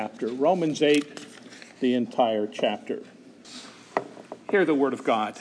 chapter. Romans 8, the entire chapter. Hear the word of God.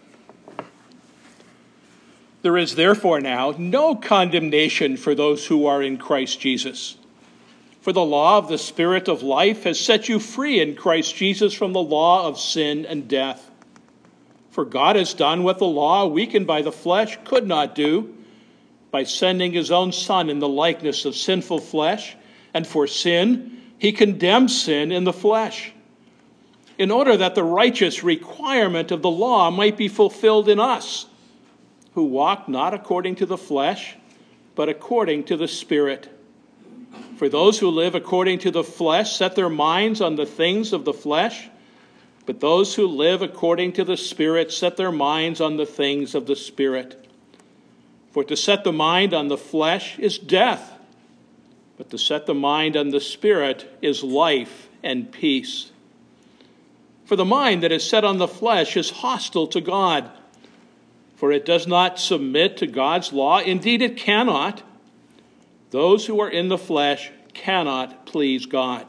There is therefore now no condemnation for those who are in Christ Jesus. For the law of the Spirit of life has set you free in Christ Jesus from the law of sin and death. For God has done what the law, weakened by the flesh, could not do, by sending his own Son in the likeness of sinful flesh, and for sin, he condemned sin in the flesh, in order that the righteous requirement of the law might be fulfilled in us, who walk not according to the flesh, but according to the Spirit. For those who live according to the flesh set their minds on the things of the flesh, but those who live according to the Spirit set their minds on the things of the Spirit. For to set the mind on the flesh is death, but to set the mind on the Spirit is life and peace. For the mind that is set on the flesh is hostile to God, for it does not submit to God's law. Indeed, it cannot. Those who are in the flesh cannot please God.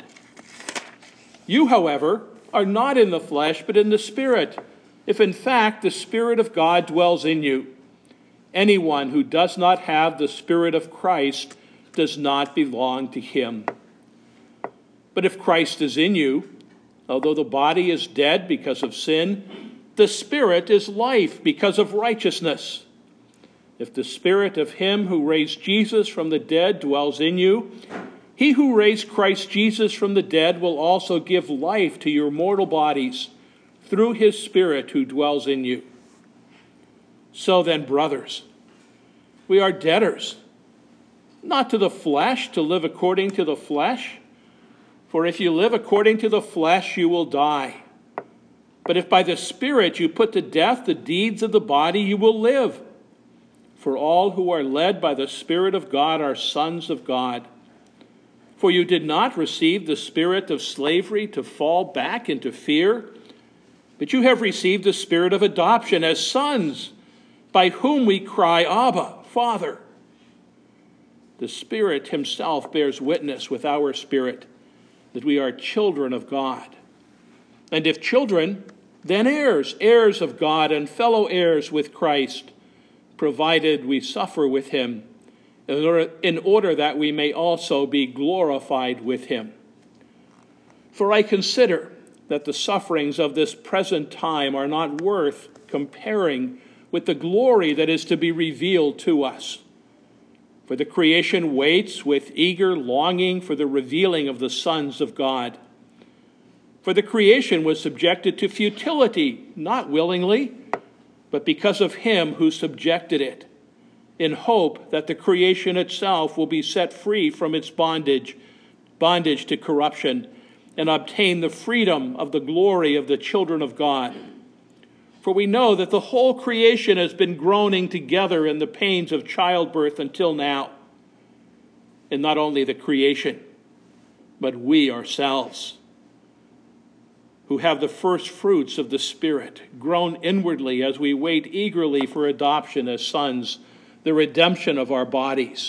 You, however, are not in the flesh, but in the Spirit, if in fact the Spirit of God dwells in you. Anyone who does not have the Spirit of Christ does not belong to him. But if Christ is in you, although the body is dead because of sin, the Spirit is life because of righteousness. If the Spirit of him who raised Jesus from the dead dwells in you, he who raised Christ Jesus from the dead will also give life to your mortal bodies through his Spirit who dwells in you. So then, brothers, we are debtors, not to the flesh, to live according to the flesh. For if you live according to the flesh, you will die. But if by the Spirit you put to death the deeds of the body, you will live. For all who are led by the Spirit of God are sons of God. For you did not receive the spirit of slavery to fall back into fear, but you have received the spirit of adoption as sons, by whom we cry, Abba, Father. The Spirit himself bears witness with our spirit that we are children of God. And if children, then heirs, heirs of God and fellow heirs with Christ, provided we suffer with him, in order that we may also be glorified with him. For I consider that the sufferings of this present time are not worth comparing with the glory that is to be revealed to us. For the creation waits with eager longing for the revealing of the sons of God. For the creation was subjected to futility, not willingly, but because of him who subjected it, in hope that the creation itself will be set free from its bondage to corruption, and obtain the freedom of the glory of the children of God. For we know that the whole creation has been groaning together in the pains of childbirth until now. And not only the creation, but we ourselves, who have the first fruits of the Spirit, groan inwardly as we wait eagerly for adoption as sons, the redemption of our bodies.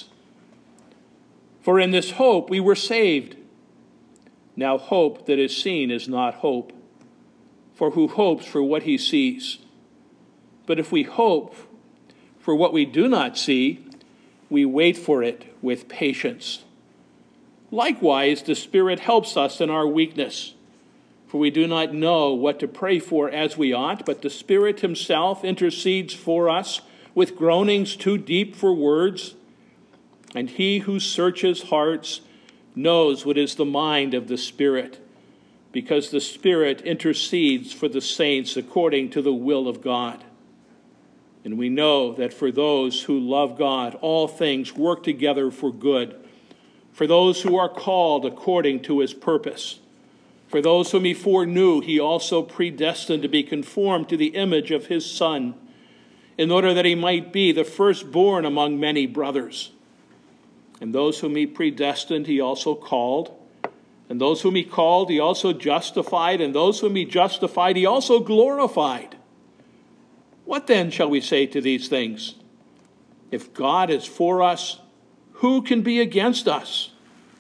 For in this hope we were saved. Now hope that is seen is not hope. For who hopes for what he sees? But if we hope for what we do not see, we wait for it with patience. Likewise, the Spirit helps us in our weakness. For we do not know what to pray for as we ought, but the Spirit himself intercedes for us with groanings too deep for words. And he who searches hearts knows what is the mind of the Spirit, because the Spirit intercedes for the saints according to the will of God. And we know that for those who love God, all things work together for good, for those who are called according to his purpose. For those whom he foreknew, he also predestined to be conformed to the image of his Son, in order that he might be the firstborn among many brothers. And those whom he predestined, he also called. And those whom he called, he also justified. And those whom he justified, he also glorified. What then shall we say to these things? If God is for us, who can be against us?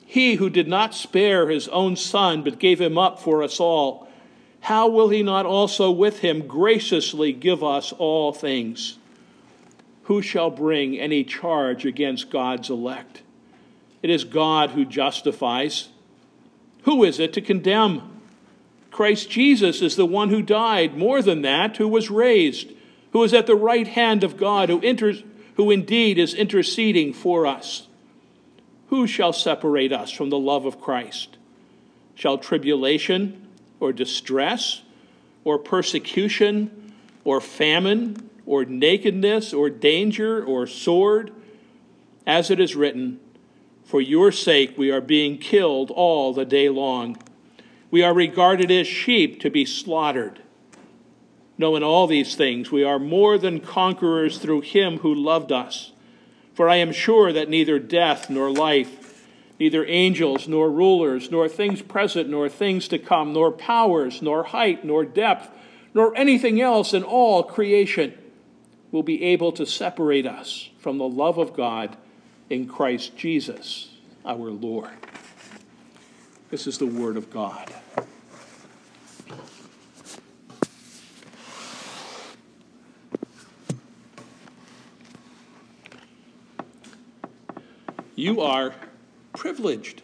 He who did not spare his own Son, but gave him up for us all, how will he not also with him graciously give us all things? Who shall bring any charge against God's elect? It is God who justifies. Who is it to condemn? Christ Jesus is the one who died, more than that, who was raised, who is at the right hand of God, who indeed is interceding for us. Who shall separate us from the love of Christ? Shall tribulation or distress or persecution or famine or nakedness or danger or sword? As it is written, for your sake we are being killed all the day long. We are regarded as sheep to be slaughtered. No, in all these things we are more than conquerors through him who loved us. For I am sure that neither death nor life, neither angels nor rulers, nor things present nor things to come, nor powers, nor height, nor depth, nor anything else in all creation will be able to separate us from the love of God in Christ Jesus, our Lord. This is the word of God. You are privileged.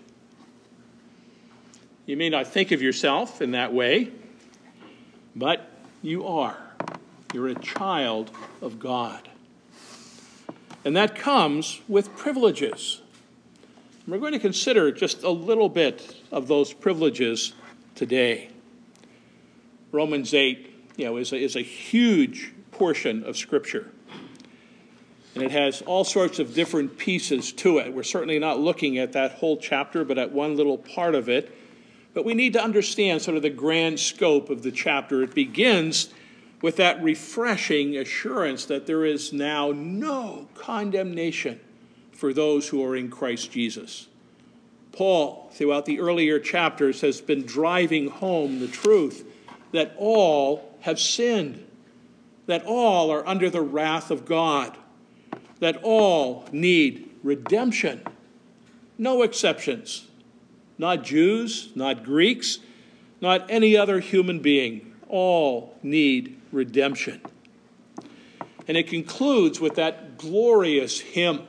You may not think of yourself in that way, but you are. You're a child of God. And that comes with privileges. We're going to consider just a little bit of those privileges today. Romans 8, is a huge portion of Scripture. And it has all sorts of different pieces to it. We're certainly not looking at that whole chapter, but at one little part of it. But we need to understand sort of the grand scope of the chapter. It begins with that refreshing assurance that there is now no condemnation for those who are in Christ Jesus. Paul, throughout the earlier chapters, has been driving home the truth that all have sinned, that all are under the wrath of God, that all need redemption. No exceptions. Not Jews, not Greeks, not any other human being. All need redemption. And it concludes with that glorious hymn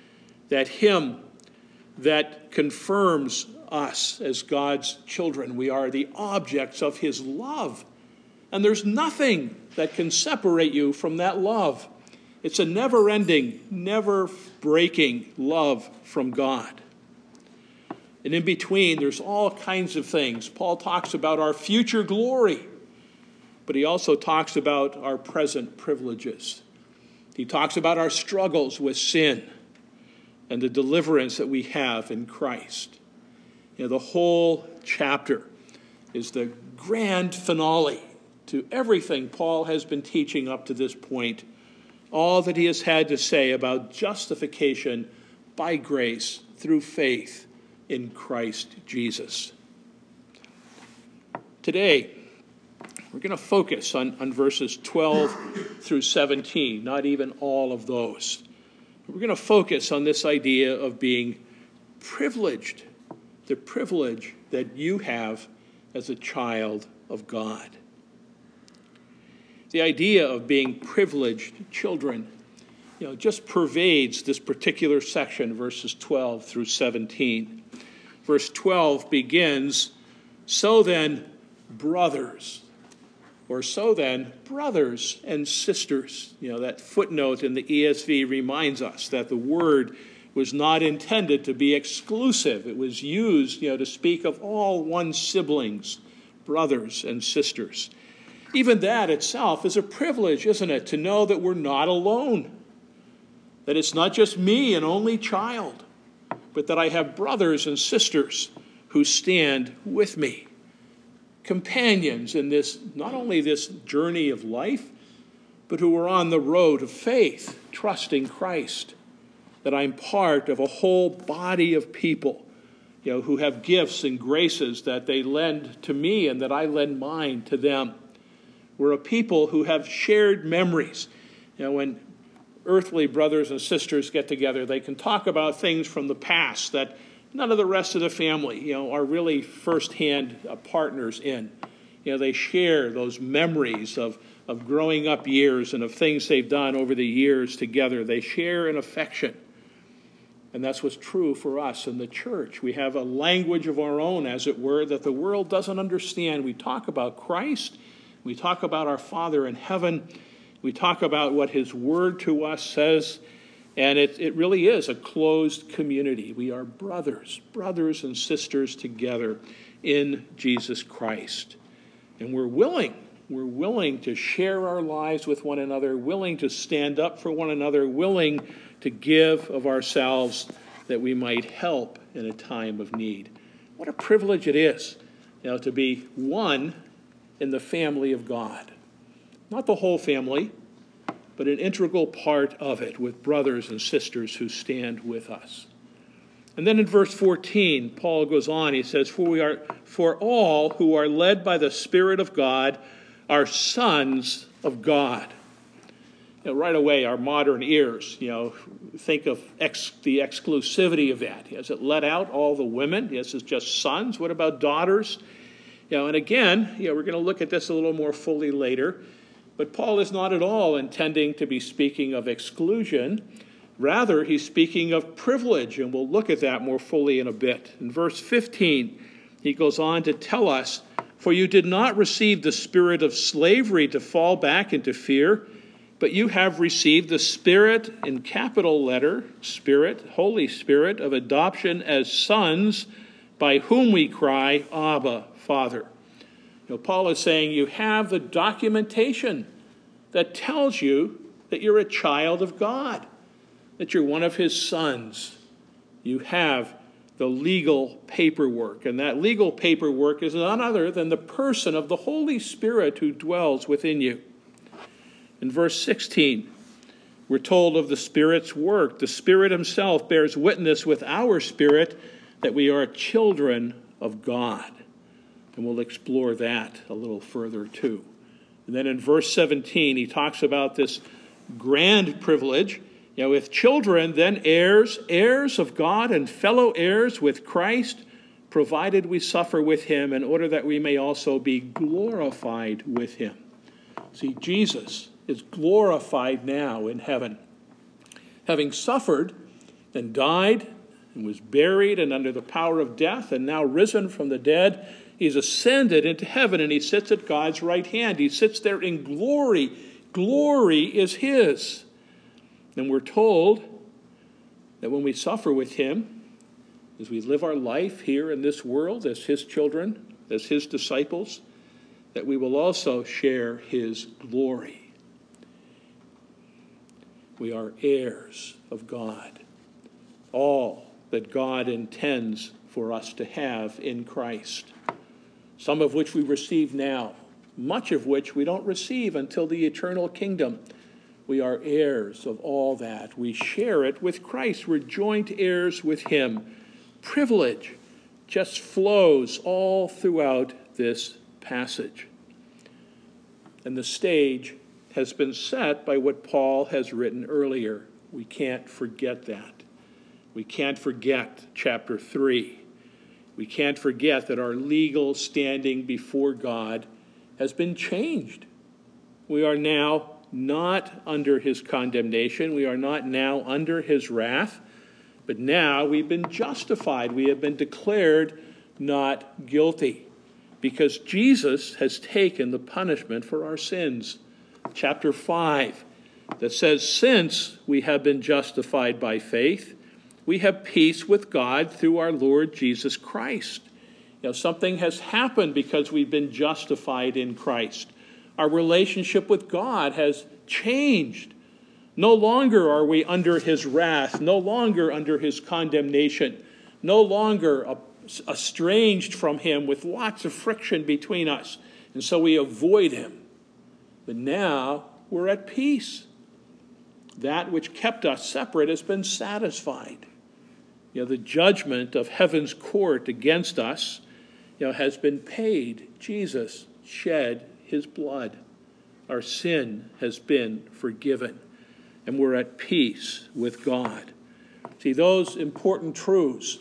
that confirms us as God's children. We are the objects of his love. And there's nothing that can separate you from that love. It's a never-ending, never-breaking love from God. And in between, there's all kinds of things. Paul talks about our future glory, but he also talks about our present privileges. He talks about our struggles with sin and the deliverance that we have in Christ. The whole chapter is the grand finale to everything Paul has been teaching up to this point. All that he has had to say about justification by grace through faith in Christ Jesus. Today, we're going to focus on verses 12 through 17, not even all of those. We're going to focus on this idea of being privileged, the privilege that you have as a child of God. The idea of being privileged children, just pervades this particular section, verses 12 through 17. Verse 12 begins, so then, brothers and sisters. That footnote in the ESV reminds us that the word was not intended to be exclusive. It was used, to speak of all one's siblings, brothers and sisters. Even that itself is a privilege, isn't it? To know that we're not alone. That it's not just me, an only child, but that I have brothers and sisters who stand with me. Companions in this, not only this journey of life, but who are on the road of faith, trusting Christ. That I'm part of a whole body of people, who have gifts and graces that they lend to me and that I lend mine to them. We're a people who have shared memories. When earthly brothers and sisters get together, they can talk about things from the past that none of the rest of the family, are really firsthand partners in. They share those memories of growing up years and of things they've done over the years together. They share an affection. And that's what's true for us in the church. We have a language of our own, as it were, that the world doesn't understand. We talk about Christ. We talk about our Father in heaven. We talk about what his word to us says. And it really is a closed community. We are brothers and sisters together in Jesus Christ. And we're willing to share our lives with one another, willing to stand up for one another, willing to give of ourselves that we might help in a time of need. What a privilege it is, to be one in the family of God. Not the whole family, but an integral part of it with brothers and sisters who stand with us. And then in verse 14, Paul goes on, he says, For all who are led by the Spirit of God are sons of God. Right away, our modern ears, think of the exclusivity of that. Has it let out all the women? Yes, it's just sons. What about daughters? And again, we're going to look at this a little more fully later. But Paul is not at all intending to be speaking of exclusion. Rather, he's speaking of privilege, and we'll look at that more fully in a bit. In verse 15, he goes on to tell us, For you did not receive the spirit of slavery to fall back into fear, but you have received the Spirit, in capital letter, Spirit, Holy Spirit, of adoption as sons, by whom we cry, Abba, Father. Paul is saying you have the documentation that tells you that you're a child of God, that you're one of his sons. You have the legal paperwork, and that legal paperwork is none other than the person of the Holy Spirit who dwells within you. In verse 16, we're told of the Spirit's work. The Spirit himself bears witness with our spirit that we are children of God. And we'll explore that a little further too. And then in verse 17, he talks about this grand privilege. With children, then heirs of God and fellow heirs with Christ, provided we suffer with him in order that we may also be glorified with him. See, Jesus is glorified now in heaven. Having suffered and died and was buried and under the power of death and now risen from the dead, he's ascended into heaven and he sits at God's right hand. He sits there in glory. Glory is his. And we're told that when we suffer with him, as we live our life here in this world as his children, as his disciples, that we will also share his glory. We are heirs of God. All that God intends for us to have in Christ. Some of which we receive now, much of which we don't receive until the eternal kingdom. We are heirs of all that. We share it with Christ. We're joint heirs with him. Privilege just flows all throughout this passage. And the stage has been set by what Paul has written earlier. We can't forget that. We can't forget chapter 3. We can't forget that our legal standing before God has been changed. We are now not under his condemnation. We are not now under his wrath. But now we've been justified. We have been declared not guilty because Jesus has taken the punishment for our sins. Chapter 5 that says, since we have been justified by faith, we have peace with God through our Lord Jesus Christ. Something has happened because we've been justified in Christ. Our relationship with God has changed. No longer are we under his wrath, no longer under his condemnation, no longer estranged from him with lots of friction between us. And so we avoid him. But now we're at peace. That which kept us separate has been satisfied. The judgment of heaven's court against us, has been paid. Jesus shed his blood. Our sin has been forgiven. And we're at peace with God. See, those important truths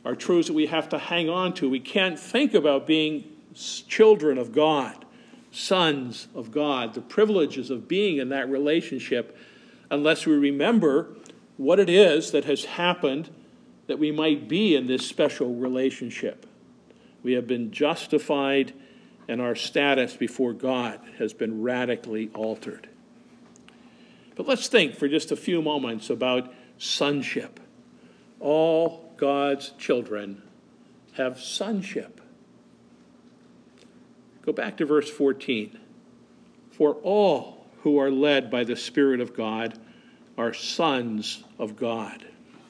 are truths that we have to hang on to. We can't think about being children of God, sons of God, the privileges of being in that relationship, unless we remember what it is that has happened that we might be in this special relationship. We have been justified, and our status before God has been radically altered. But let's think for just a few moments about sonship. All God's children have sonship. Go back to verse 14. For all who are led by the Spirit of God are sons of God.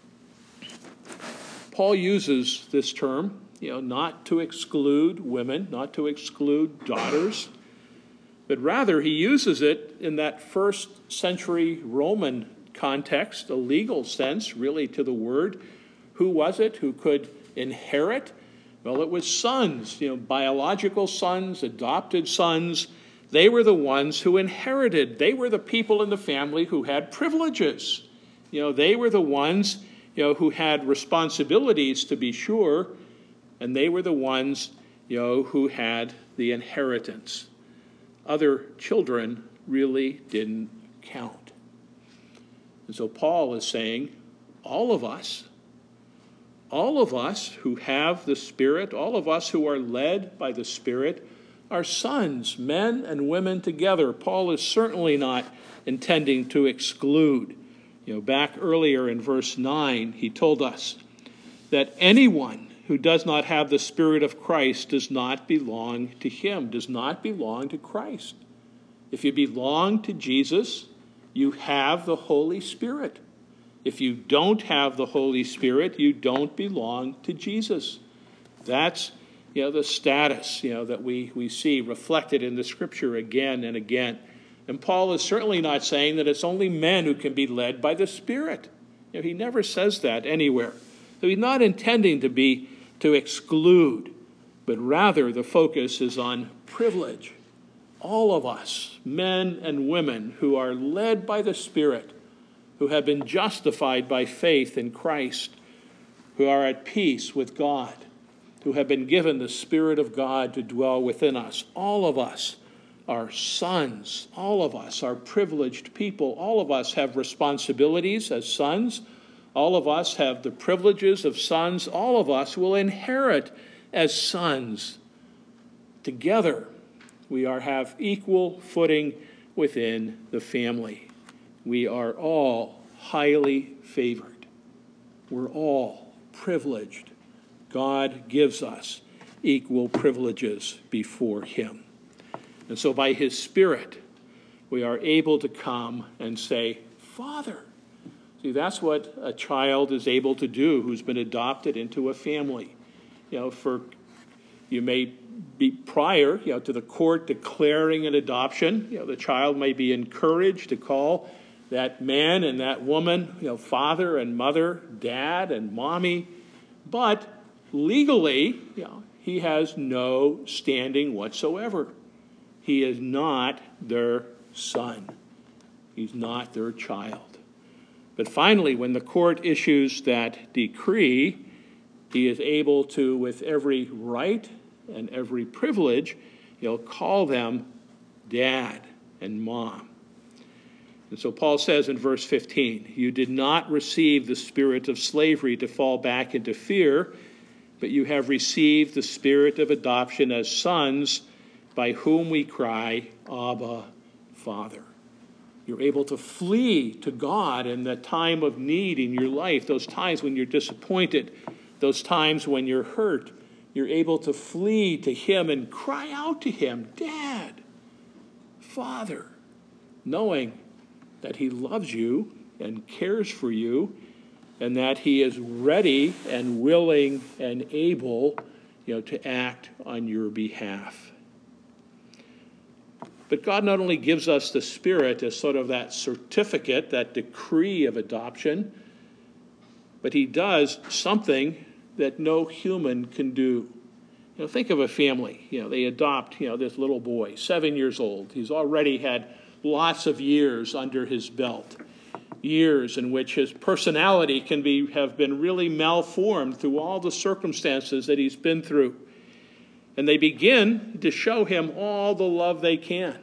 Paul uses this term, not to exclude women, not to exclude daughters, but rather he uses it in that first century Roman context, a legal sense, really, to the word. Who was it who could inherit? Well, it was sons, biological sons, adopted sons. They were the ones who inherited. They were the people in the family who had privileges. They were the ones, who had responsibilities, to be sure, and they were the ones, who had the inheritance. Other children really didn't count. And so Paul is saying, all of us who have the Spirit, all of us who are led by the Spirit, are sons, men and women together. Paul is certainly not intending to exclude. Back earlier in verse 9, he told us that anyone who does not have the Spirit of Christ does not belong to him, does not belong to Christ. If you belong to Jesus, you have the Holy Spirit. If you don't have the Holy Spirit, you don't belong to Jesus. That's the status that we see reflected in the Scripture again and again. And Paul is certainly not saying that it's only men who can be led by the Spirit. He never says that anywhere. So he's not intending to exclude, but rather the focus is on privilege. All of us, men and women who are led by the Spirit, who have been justified by faith in Christ, who are at peace with God, who have been given the Spirit of God to dwell within us. All of us are sons. All of us are privileged people. All of us have responsibilities as sons. All of us have the privileges of sons. All of us will inherit as sons. Together, we have equal footing within the family. We are all highly favored. We're all privileged. God gives us equal privileges before him. And so by his Spirit, we are able to come and say, Father. See, that's what a child is able to do who's been adopted into a family. You may be prior, to the court declaring an adoption. The child may be encouraged to call that man and that woman, father and mother, dad and mommy. But legally, he has no standing whatsoever. He is not their son. He's not their child. But finally, when the court issues that decree, he is able to, with every right and every privilege, call them dad and mom. And so Paul says in verse 15, you did not receive the spirit of slavery to fall back into fear, but you have received the spirit of adoption as sons, by whom we cry, Abba, Father. You're able to flee to God in the time of need in your life, those times when you're disappointed, those times when you're hurt. You're able to flee to him and cry out to him, Dad, Father, knowing that he loves you and cares for you, and that he is ready and willing and able, to act on your behalf. But God not only gives us the Spirit as sort of that certificate, that decree of adoption, but he does something that no human can do. Think of a family. They adopt, this little boy, 7 years old. He's already had lots of years under his belt. years in which his personality have been really malformed through all the circumstances that he's been through. And they begin to show him all the love they can.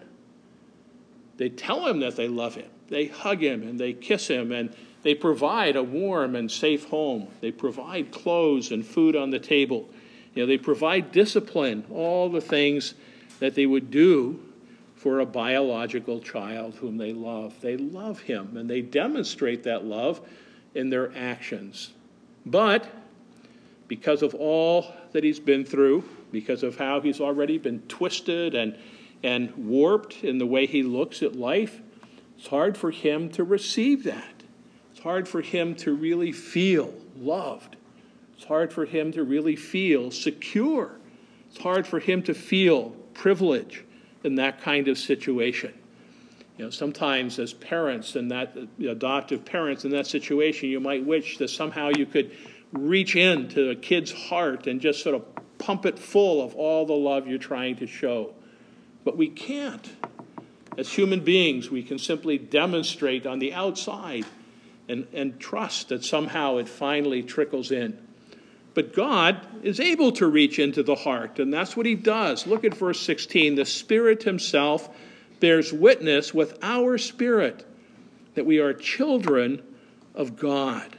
They tell him that they love him. They hug him and they kiss him, and they provide a warm and safe home. They provide clothes and food on the table. They provide discipline, all the things that they would do for a biological child whom they love. They love him, and they demonstrate that love in their actions. But because of all that he's been through, because of how he's already been twisted and warped in the way he looks at life, it's hard for him to receive that. It's hard for him to really feel loved. It's hard for him to really feel secure. It's hard for him to feel privilege in that kind of situation. Sometimes as parents and that adoptive parents in that situation, you might wish that somehow you could reach into a kid's heart and just sort of pump it full of all the love you're trying to show. But we can't. As human beings, we can simply demonstrate on the outside and trust that somehow it finally trickles in. But God is able to reach into the heart, and that's what he does. Look at verse 16. The Spirit himself bears witness with our spirit that we are children of God.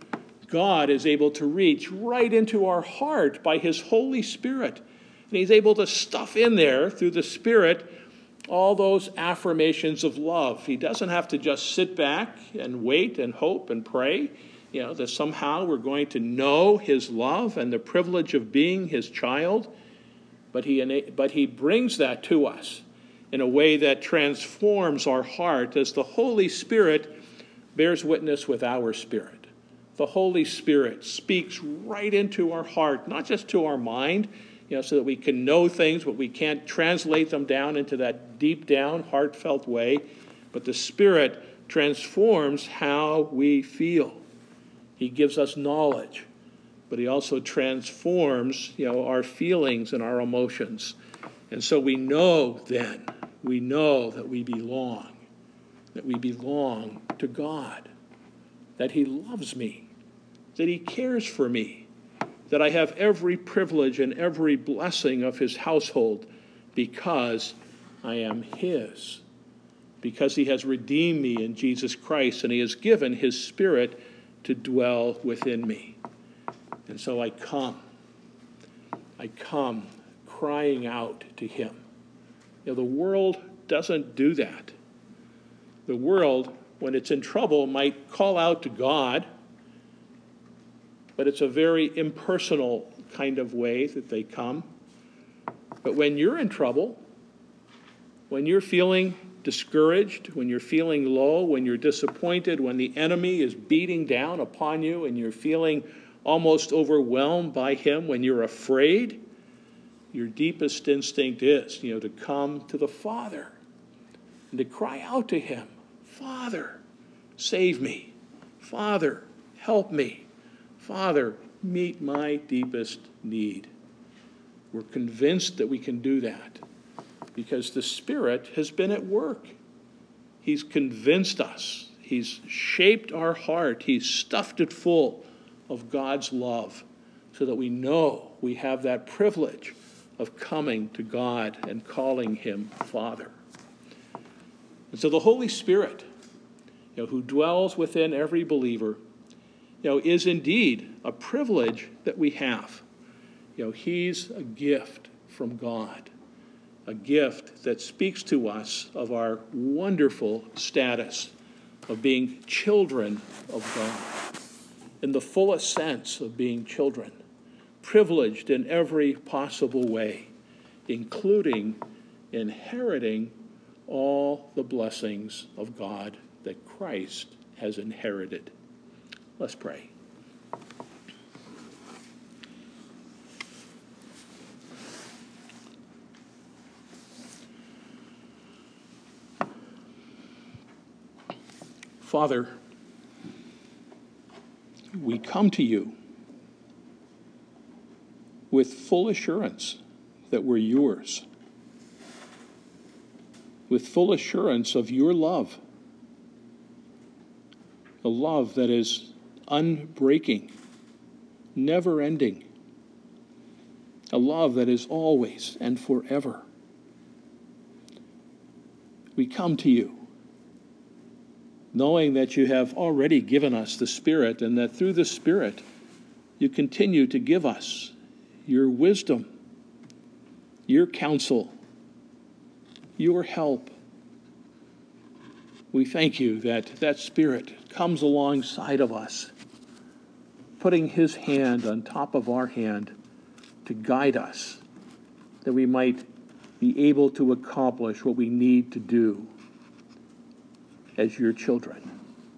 God is able to reach right into our heart by his Holy Spirit. And he's able to stuff in there through the Spirit all those affirmations of love. He doesn't have to just sit back and wait and hope and pray, that somehow we're going to know his love and the privilege of being his child. But he brings that to us in a way that transforms our heart as the Holy Spirit bears witness with our spirit. The Holy Spirit speaks right into our heart, not just to our mind, so that we can know things, but we can't translate them down into that deep down, heartfelt way. But the Spirit transforms how we feel. He gives us knowledge, but he also transforms, our feelings and our emotions. And so we know that we belong to God, that he loves me, that he cares for me, that I have every privilege and every blessing of his household because I am his, because he has redeemed me in Jesus Christ and he has given his Spirit to dwell within me. And so I come crying out to him. The world doesn't do that. The world, when it's in trouble, might call out to God, but it's a very impersonal kind of way that they come. But when you're in trouble, when you're feeling discouraged, when you're feeling low, when you're disappointed, when the enemy is beating down upon you and you're feeling almost overwhelmed by him, when you're afraid, your deepest instinct is, to come to the Father and to cry out to him, Father, save me. Father, help me. Father, meet my deepest need. We're convinced that we can do that because the Spirit has been at work. He's convinced us. He's shaped our heart. He's stuffed it full of God's love so that we know we have that privilege of coming to God and calling him Father. And so the Holy Spirit, who dwells within every believer, is indeed a privilege that we have. He's a gift from God, a gift that speaks to us of our wonderful status of being children of God, in the fullest sense of being children, privileged in every possible way, including inheriting all the blessings of God that Christ has inherited. Let's pray. Father, we come to you with full assurance that we're yours, with full assurance of your love, a love that is unbreaking, never-ending, a love that is always and forever. We come to you, knowing that you have already given us the Spirit, and that through the Spirit you continue to give us your wisdom, your counsel, your help. We thank you that that Spirit comes alongside of us, putting his hand on top of our hand to guide us, that we might be able to accomplish what we need to do as your children.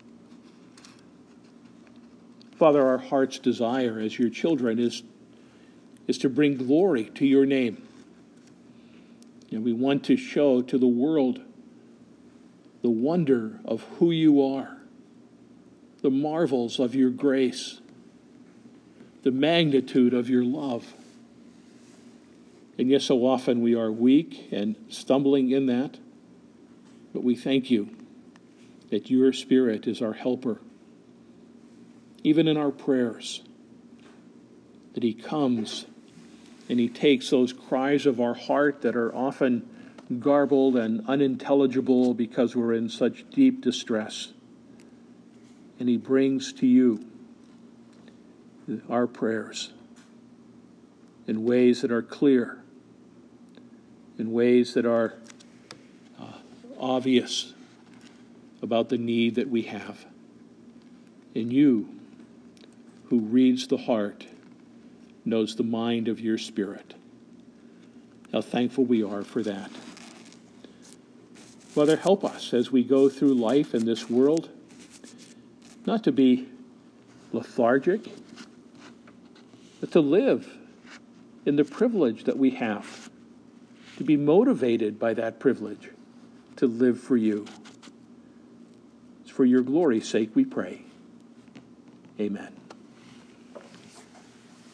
Father, our heart's desire as your children is to bring glory to your name. And we want to show to the world the wonder of who you are, the marvels of your grace, the magnitude of your love. And yet so often we are weak and stumbling in that, but we thank you that your Spirit is our helper, even in our prayers, that he comes and he takes those cries of our heart that are often garbled and unintelligible because we're in such deep distress, and he brings to you our prayers in ways that are clear, in ways that are obvious about the need that we have. And you, who reads the heart, knows the mind of your Spirit. How thankful we are for that. Father, help us as we go through life in this world, not to be lethargic, but to live in the privilege that we have, to be motivated by that privilege, to live for you. It's for your glory's sake we pray. Amen.